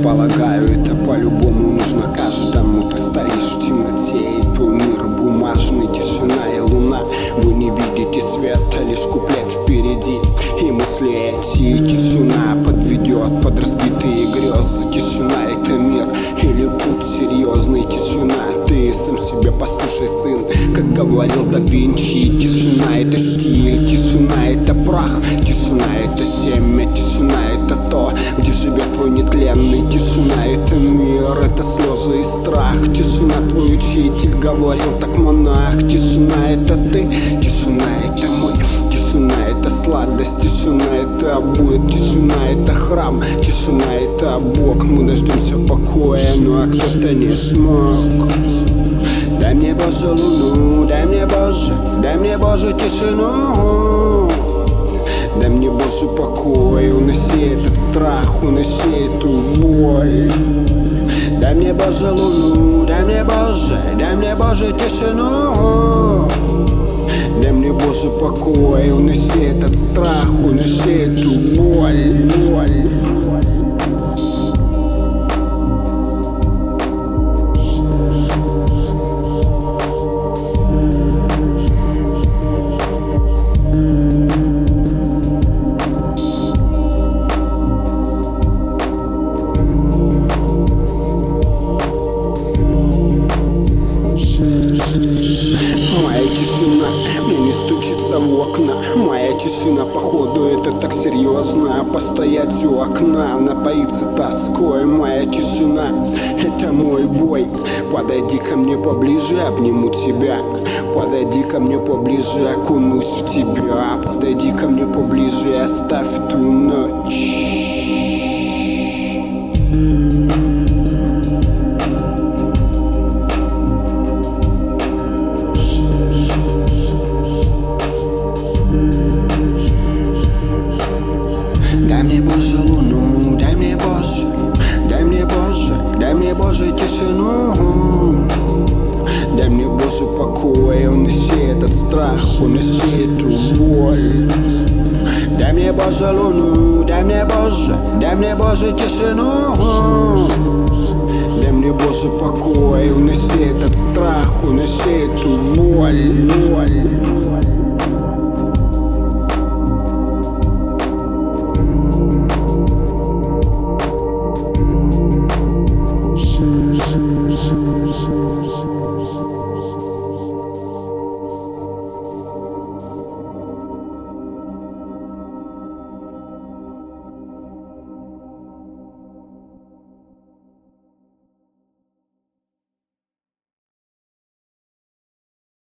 полагаю, это по-любому нужно каждому. Ты стоишь в темноте, и твой мир бумажный. Тишина и луна, вы не видите света, лишь куплет впереди. И мысли эти тишина подведет под разбитые грезы. Тишина — это мир или путь серьезный? Тишина, ты сам себя послушай, сын, как говорил да Винчи. Тишина — это стиль, тишина — это прах, тишина — это семя, тишина — это то, где живет твой нетленный. Тишина — это мир, это слезы и страх. Тишина — твой учитель, говорил так монах. Тишина — это ты, тишина — это мой. Тишина — это сладость, тишина — это обует. Тишина — это храм, тишина — это Бог. Мы дождемся покоя, ну а кто-то не смог. Дай мне, Боже, луну, дай мне, Боже, тишину. Дай мне, Боже, покой, уноси этот страх, уноси эту боль. Дай мне, Боже, луну, дай мне, Боже, тишину. Дай мне, Боже, покой, уноси этот страх, уноси эту боль. Моя тишина мне не стучится в окна. Моя тишина, походу, это так серьезно. Постоять у окна, напоиться тоской. Моя тишина — это мой бой. Подойди ко мне поближе, обниму тебя. Подойди ко мне поближе, окунусь в тебя. Подойди ко мне поближе, оставь ту ночь. Дай мне, Боже, луну, дай мне, Боже, тишину. Дай мне, Боже, покой, уноси этот страх, уноси эту боль. Дай мне, Боже, луну, дай мне, Боже, тишину. Дай мне, Боже, покой, уноси этот страх, уноси эту боль.